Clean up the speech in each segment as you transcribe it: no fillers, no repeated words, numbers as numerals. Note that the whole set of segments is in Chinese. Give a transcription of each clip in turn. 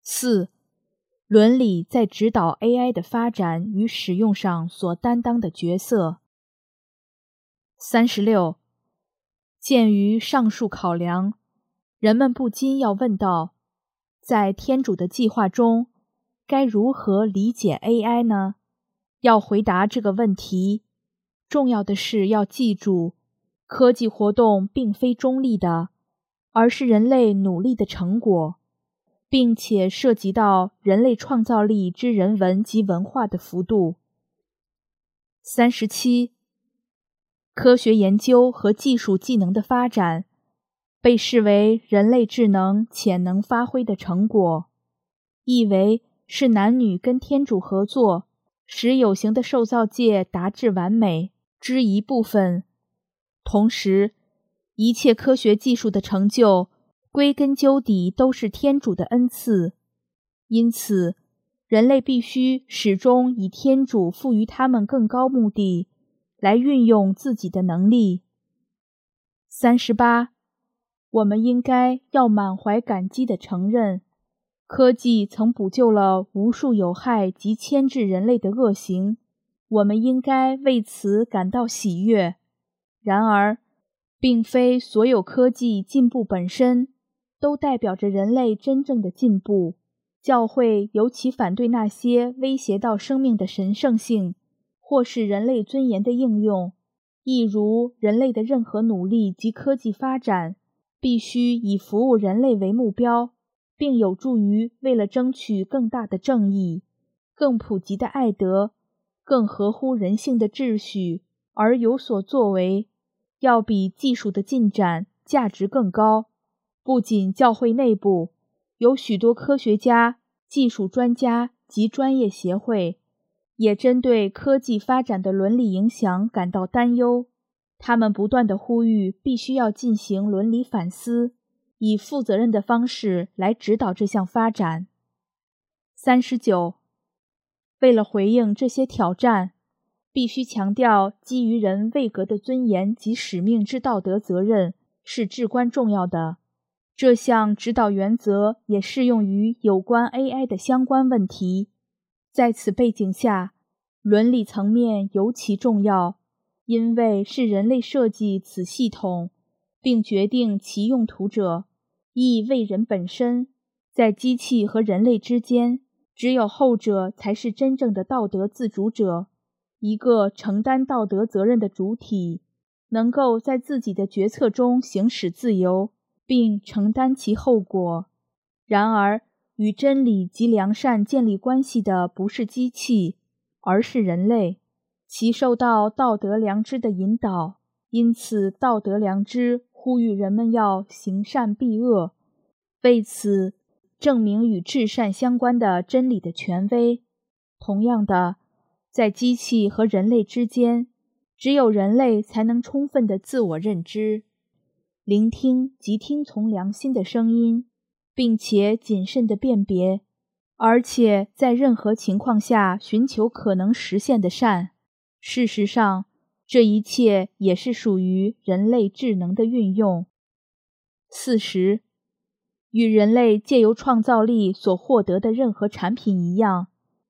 4. 伦理在指导 AI 的发展与使用上所担当的角色。36. 鉴于上述考量，人们不禁要问道，在天主的计划中，该如何理解 AI 呢？要回答这个问题，重要的是要记住，科技活动并非中立的，而是人类努力的成果，并且涉及到人类创造力之人文及文化的幅度。37. 科学研究和技术技能的发展被视为人类智能潜能发挥的成果，意为是男女跟天主合作，使有形的受造界达至完美之一部分。同时，一切科学技术的成就归根究底都是天主的恩赐，因此人类必须始终以天主赋予他们更高目的来运用自己的能力。38. 我们应该要满怀感激地承认，科技曾补救了无数有害及牵制人类的恶行，我们应该为此感到喜悦。然而，并非所有科技进步本身都代表着人类真正的进步。教会尤其反对那些威胁到生命的神圣性或是人类尊严的应用，亦如人类的任何努力及科技发展必须以服务人类为目标，并有助于为了争取更大的正义、更普及的爱德、更合乎人性的秩序而有所作为，要比技术的进展价值更高。不仅教会内部有许多科学家、技术专家及专业协会也针对科技发展的伦理影响感到担忧，他们不断地呼吁必须要进行伦理反思，以负责任的方式来指导这项发展。39. 为了回应这些挑战，必须强调基于人位格的尊严及使命之道德责任是至关重要的。这项指导原则也适用于有关 AI 的相关问题。在此背景下，伦理层面尤其重要，因为是人类设计此系统并决定其用途者，亦为人本身。在机器和人类之间，只有后者才是真正的道德自主者，一个承担道德责任的主体，能够在自己的决策中行使自由，并承担其后果。然而，与真理及良善建立关系的不是机器，而是人类，其受到道德良知的引导，因此道德良知呼吁人们要行善避恶，为此证明与至善相关的真理的权威。同样的，在机器和人类之间，只有人类才能充分的自我认知，聆听及听从良心的声音，并且谨慎地辨别，而且在任何情况下寻求可能实现的善。事实上，这一切也是属于人类智能的运用。40. 与人类借由创造力所获得的任何产品一样，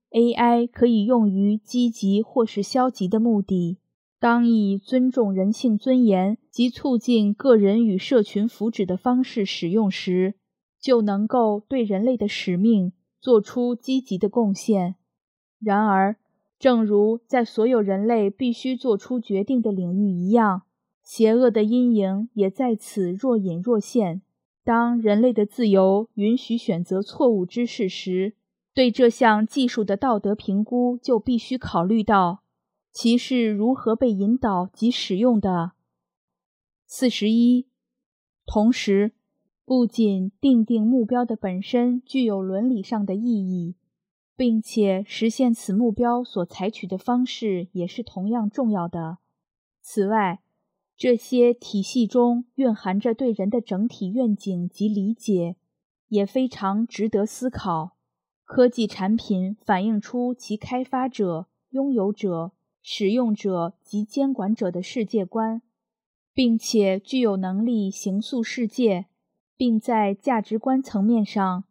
AI 可以用于积极或是消极的目的。当以尊重人性尊严及促进个人与社群福祉的方式使用时，就能够对人类的使命做出积极的贡献。然而，正如在所有人类必须做出决定的领域一样，邪恶的阴影也在此若隐若现。当人类的自由允许选择错误之事时，对这项技术的道德评估就必须考虑到其是如何被引导及使用的。41. 同时，不仅定目标的本身具有伦理上的意义，并且实现此目标所采取的方式也是同样重要的。此外，这些体系中蕴含着对人的整体愿景及理解，也非常值得思考。科技产品反映出其开发者、拥有者、使用者及监管者的世界观，并且具有能力形塑世界，并在价值观层面上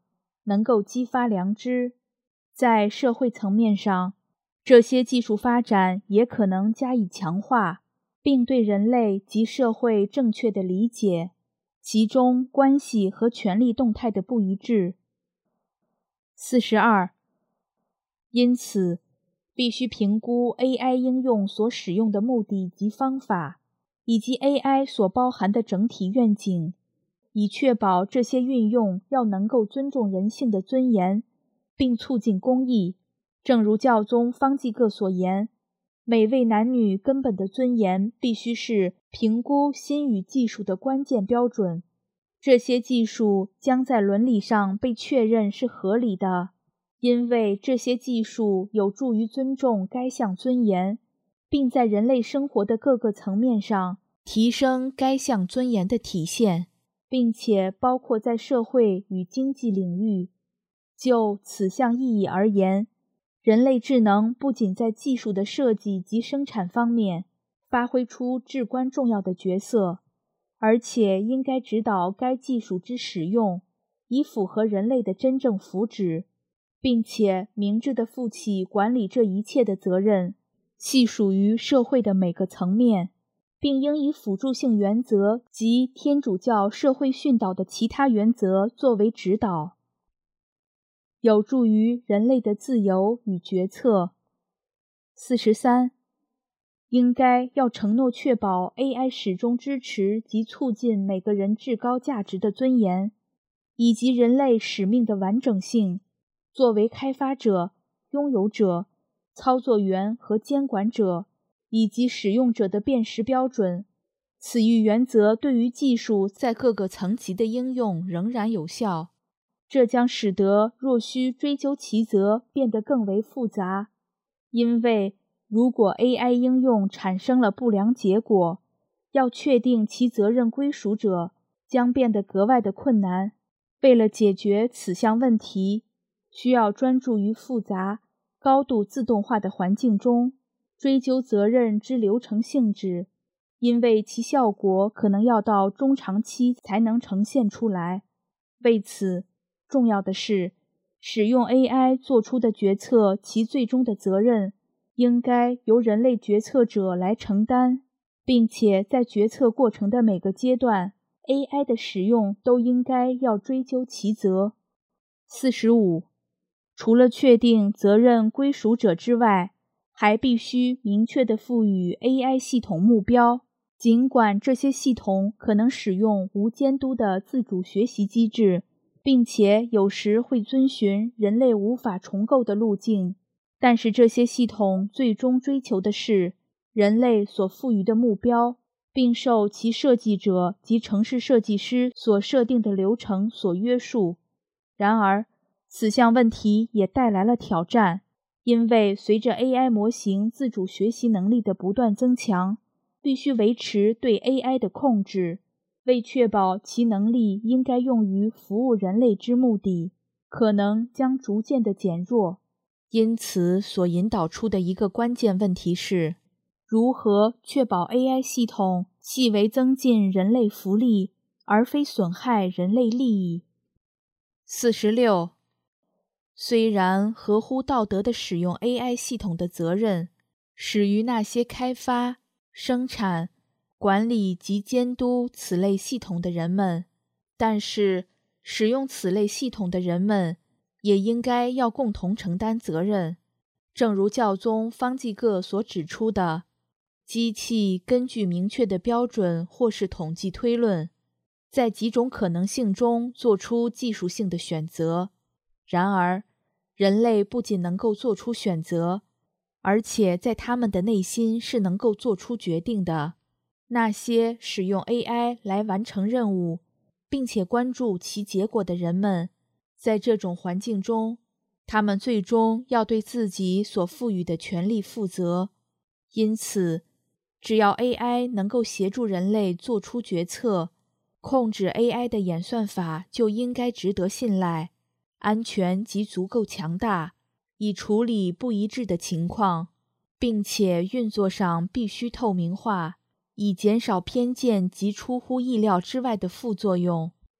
能够激发良知。在社会层面上，这些技术发展也可能加以强化，并对人类及社会正确的理解其中关系和权力动态的不一致。42. 因此，必须评估 AI 应用所使用的目的及方法，以及 AI 所包含的整体愿景，以确保这些运用要能够尊重人性的尊严，并促进公义。正如教宗方济各所言，每位男女根本的尊严必须是评估新与技术的关键标准。这些技术将在伦理上被确认是合理的，因为这些技术有助于尊重该项尊严，并在人类生活的各个层面上提升该项尊严的体现，并且包括在社会与经济领域。就此项意义而言，人类智能不仅在技术的设计及生产方面发挥出至关重要的角色，而且应该指导该技术之使用，以符合人类的真正福祉，并且明智地负起管理这一切的责任，系属于社会的每个层面，并应以辅助性原则及天主教社会训导的其他原则作为指导，有助于人类的自由与决策。43. 应该要承诺确保 AI 始终支持及促进每个人至高价值的尊严，以及人类使命的完整性，作为开发者、拥有者、操作员和监管者，以及使用者的辨识标准。此一原则对于技术在各个层级的应用仍然有效，这将使得若需追究其责变得更为复杂，因为如果 AI 应用产生了不良结果，要确定其责任归属者将变得格外的困难。为了解决此项问题，需要专注于复杂、高度自动化的环境中追究责任之流程性质，因为其效果可能要到中长期才能呈现出来。为此，重要的是，使用 AI 做出的决策其最终的责任应该由人类决策者来承担，并且在决策过程的每个阶段， AI 的使用都应该要追究其责。45. 除了确定责任归属者之外，还必须明确地赋予 AI 系统目标，尽管这些系统可能使用无监督的自主学习机制，并且有时会遵循人类无法重构的路径，但是这些系统最终追求的是人类所赋予的目标，并受其设计者及程式设计师所设定的流程所约束。然而，此项问题也带来了挑战，因为随着 AI 模型自主学习能力的不断增强，必须维持对 AI 的控制，为确保其能力应该用于服务人类之目的，可能将逐渐的减弱。因此所引导出的一个关键问题是，如何确保 AI 系统细微增进人类福利，而非损害人类利益。46. 虽然合乎道德的使用 AI 系统的责任始于那些开发、生产、管理及监督此类系统的人们，但是使用此类系统的人们也应该要共同承担责任。正如教宗方济各所指出的，机器根据明确的标准或是统计推论，在几种可能性中做出技术性的选择。然而，人类不仅能够做出选择，而且在他们的内心是能够做出决定的。那些使用 AI 来完成任务，并且关注其结果的人们，在这种环境中，他们最终要对自己所赋予的权利负责。因此，只要 AI 能够协助人类做出决策，控制 AI 的演算法就应该值得信赖，安全及足够强大，以处理不一致的情况，并且运作上必须透明化，以减少偏见及出乎意料之外的副作用。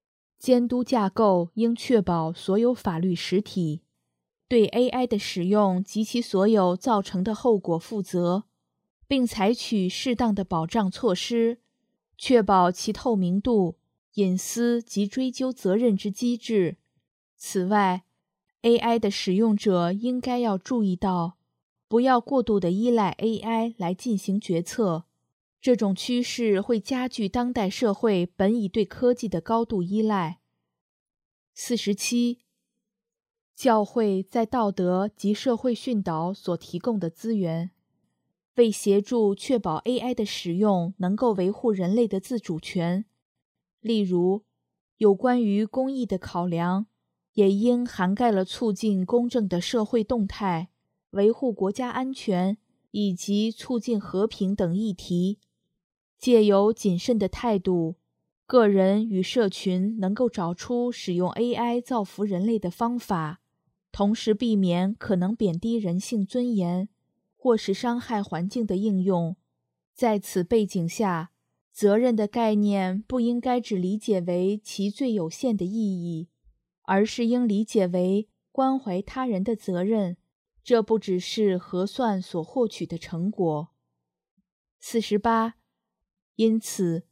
监督架构应确保所有法律实体对 AI 的使用及其所有造成的后果负责，并采取适当的保障措施，确保其透明度、隐私及追究责任之机制。此外， AI 的使用者应该要注意到，不要过度地依赖 AI 来进行决策，这种趋势会加剧当代社会本已对科技的高度依赖。47. 教会在道德及社会训导所提供的资源，为协助确保 AI 的使用能够维护人类的自主权，例如，有关于公益的考量，也应涵盖了促进公正的社会动态、维护国家安全以及促进和平等议题。借由谨慎的态度，个人与社群能够找出使用 AI 造福人类的方法，同时避免可能贬低人性尊严或是伤害环境的应用。在此背景下，责任的概念不应该只理解为其最有限的意义，而是应理解为关怀他人的责任，这不只是核算所获取的成果。48. 因此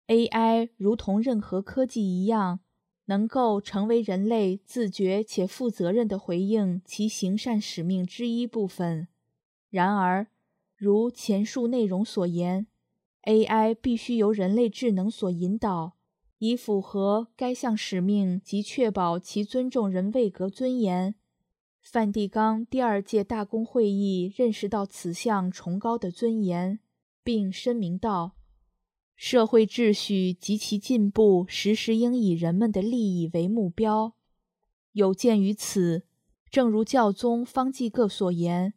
AI 如同任何科技一样，能够成为人类自觉且负责任地回应其行善使命之一部分。然而，如前述内容所言， AI 必须由人类智能所引导，以符合该项使命及确保其尊重人位格尊严。梵蒂冈第2届大公会议认识到此项崇高的尊严，并声明道：社会秩序及其进步时时应以人们的利益为目标。有鉴于此，正如教宗方济各所言，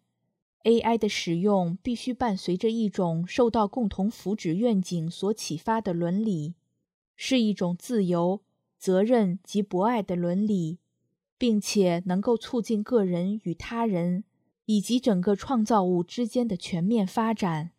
AI 的使用必须伴随着一种受到共同福祉愿景所启发的伦理，是一种自由、责任及博爱的伦理，并且能够促进个人与他人以及整个创造物之间的全面发展。